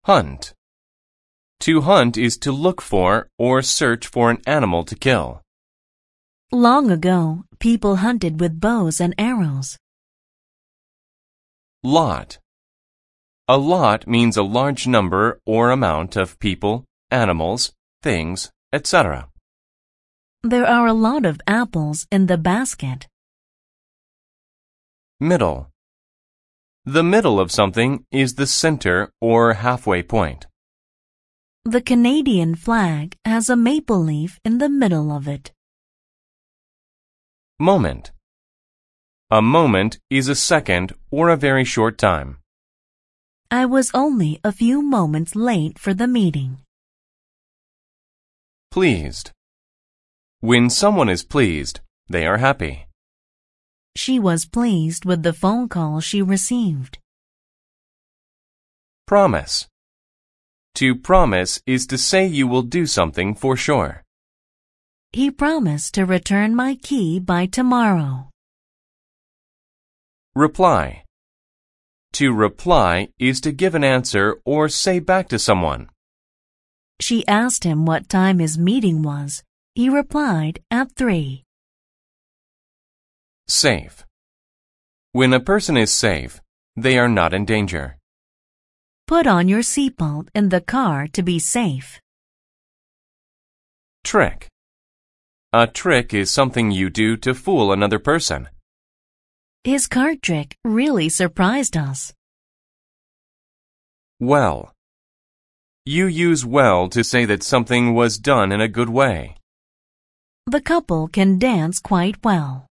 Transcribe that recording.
Hunt. To hunt is to look for or search for an animal to kill. Long ago, people hunted with bows and arrows. Lot. A lot means a large number or amount of people, animals, things, etc. There are a lot of apples in the basket. Middle. The middle of something is the center or halfway point. The Canadian flag has a maple leaf in the middle of it. Moment. A moment is a second or a very short time. I was only a few moments late for the meeting. Pleased. When someone is pleased, they are happy. She was pleased with the phone call she received. Promise. To promise is to say you will do something for sure. He promised to return my key by tomorrow. Reply. To reply is to give an answer or say back to someone. She asked him what time his meeting was. He replied at 3. Safe. When a person is safe, they are not in danger. Put on your seatbelt in the car to be safe. Trick. A trick is something you do to fool another person. His card trick really surprised us. Well. You use well to say that something was done in a good way. The couple can dance quite well.